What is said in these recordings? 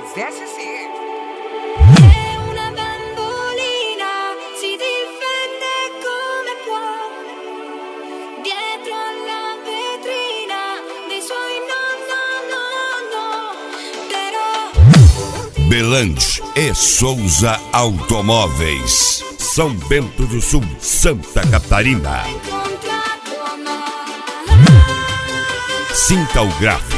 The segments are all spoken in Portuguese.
Thales SC. È una bambolina, si difende come può, dietro alla vetrina dei suoi no. Però Belândia e Souza Automóveis, São Bento do Sul, Santa Catarina. Sintalgraf.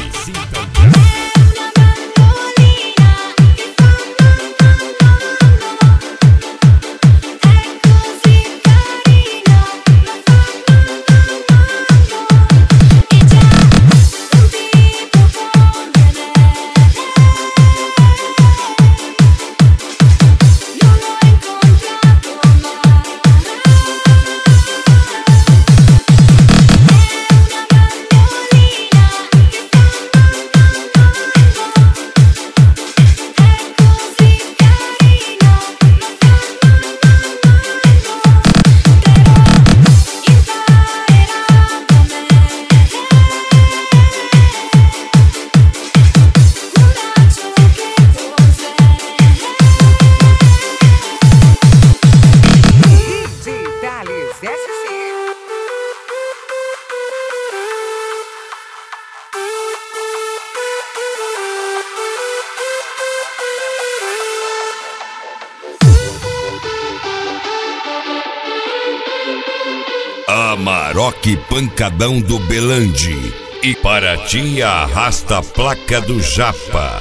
Amarok Pancadão do Belândia e Paraty arrasta a placa do Japa.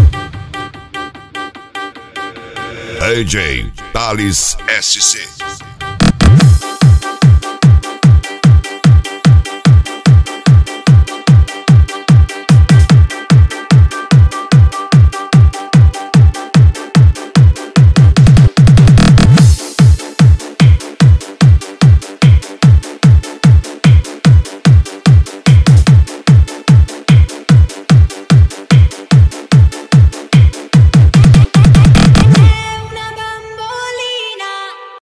DJ Thales SC.